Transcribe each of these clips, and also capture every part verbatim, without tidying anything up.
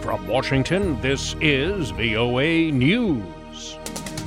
From Washington, this is V O A News.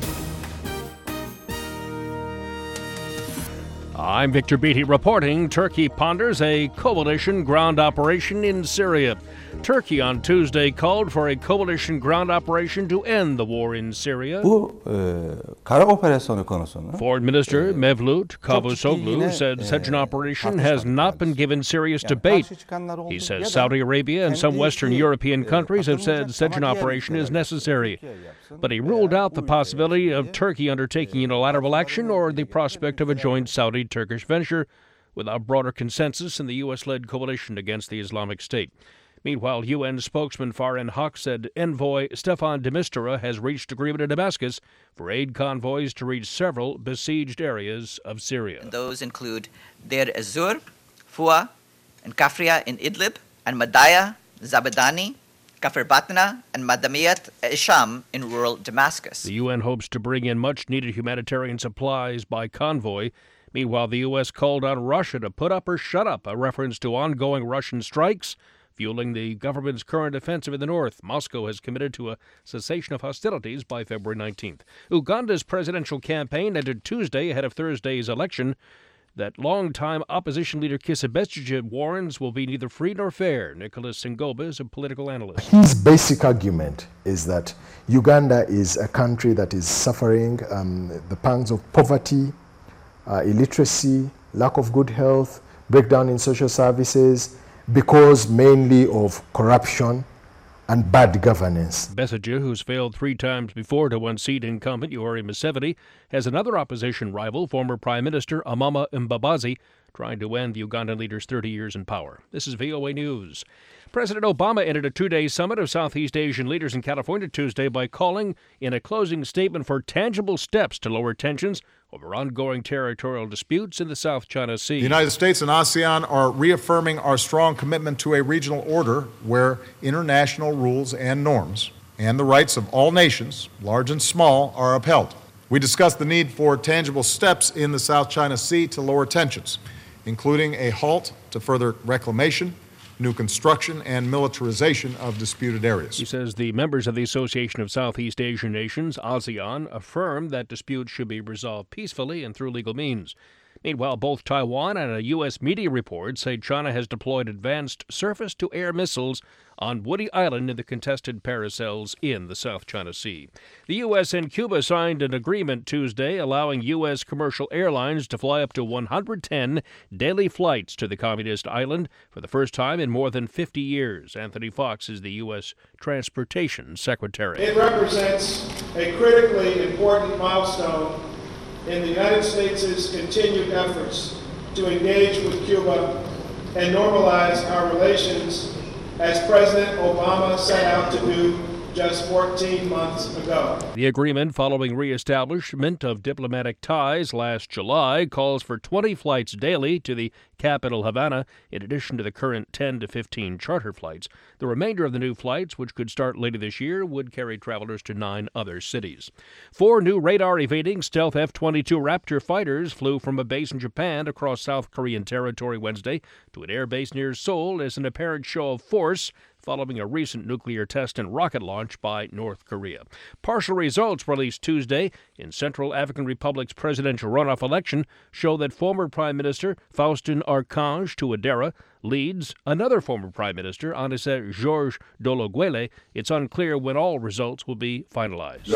I'm Victor Beatty reporting Turkey ponders a coalition ground operation in Syria. Turkey on Tuesday called for a coalition ground operation to end the war in Syria. Bu e, kara operasyonu konusunu Foreign Minister Mevlut Cavusoglu said such an operation has not been given serious debate. He says Saudi Arabia and some Western European countries have said such an operation is necessary. But he ruled out the possibility of Turkey undertaking unilateral action or the prospect of a joint Saudi-Turkish venture without broader consensus in the U S-led coalition against the Islamic State. Meanwhile, U N spokesman Farhan Haq said envoy Stefan de Mistura has reached agreement in Damascus for aid convoys to reach several besieged areas of Syria. Those include Deir ez-Zur, Fua, and Kafria in Idlib, and Madaya, Zabadani, Kafir Batna, and Madamiyat Isham in rural Damascus. The U N hopes to bring in much-needed humanitarian supplies by convoy. Meanwhile, the U S called on Russia to put up or shut up, a reference to ongoing Russian strikes fueling the government's current offensive in the north. Moscow has committed to a cessation of hostilities by February nineteenth. Uganda's presidential campaign ended Tuesday ahead of Thursday's election that longtime opposition leader Kizza Besigye warns will be neither free nor fair. Nicholas Singoba is a political analyst. His basic argument is that Uganda is a country that is suffering um, the pangs of poverty, uh, illiteracy, lack of good health, breakdown in social services, because mainly of corruption and bad governance. Besigye, who's failed three times before to unseat incumbent Yoweri Museveni, has another opposition rival, former Prime Minister Amama Mbabazi, trying to end the Ugandan leader's thirty years in power. This is V O A News. President Obama ended a two-day summit of Southeast Asian leaders in California Tuesday by calling in a closing statement for tangible steps to lower tensions over ongoing territorial disputes in the South China Sea. The United States and ASEAN are reaffirming our strong commitment to a regional order where international rules and norms and the rights of all nations, large and small, are upheld. We discussed the need for tangible steps in the South China Sea to lower tensions, including a halt to further reclamation, new construction, and militarization of disputed areas. He says the members of the Association of Southeast Asian Nations, ASEAN, affirm that disputes should be resolved peacefully and through legal means. Meanwhile, both Taiwan and a U S media report say China has deployed advanced surface-to-air missiles on Woody Island in the contested Paracels in the South China Sea. The U S and Cuba signed an agreement Tuesday allowing U S commercial airlines to fly up to one hundred ten daily flights to the communist island for the first time in more than fifty years. Anthony Fox is the U S Transportation Secretary. It represents a critically important milestone in the United States' continued efforts to engage with Cuba and normalize our relations as President Obama set out to do just fourteen months ago. The agreement, following reestablishment of diplomatic ties last July, calls for twenty flights daily to the capital, Havana, in addition to the current ten to fifteen charter flights. The remainder of the new flights, which could start later this year, would carry travelers to nine other cities. Four new radar-evading stealth F twenty-two Raptor fighters flew from a base in Japan across South Korean territory Wednesday to an air base near Seoul as an apparent show of force following a recent nuclear test and rocket launch by North Korea. Partial results released Tuesday in Central African Republic's presidential runoff election show that former Prime Minister Faustin Archange Touadera leads another former Prime Minister, Anicet Georges Dologuele. It's unclear when all results will be finalized.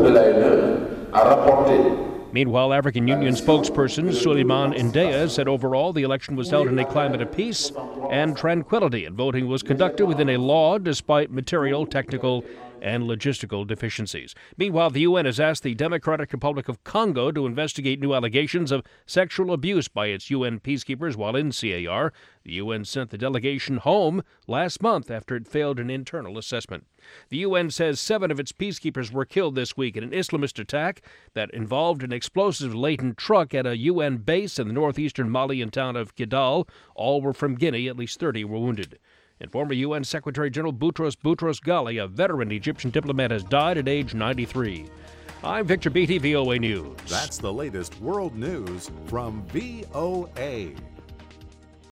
Meanwhile, African Union spokesperson Suleiman Indea said overall the election was held in a climate of peace and tranquility, and voting was conducted within a law despite material, technical, and logistical deficiencies. Meanwhile, the U N has asked the Democratic Republic of Congo to investigate new allegations of sexual abuse by its U N peacekeepers while in C A R. The U N sent the delegation home last month after it failed an internal assessment. The U N says seven of its peacekeepers were killed this week in an Islamist attack that involved an explosive-laden truck at a U N base in the northeastern Malian town of Kidal. All were from Guinea. At least thirty were wounded. And former U N Secretary General Boutros Boutros-Ghali, a veteran Egyptian diplomat, has died at age ninety-three. I'm Victor Beatty, V O A News. That's the latest world news from V O A.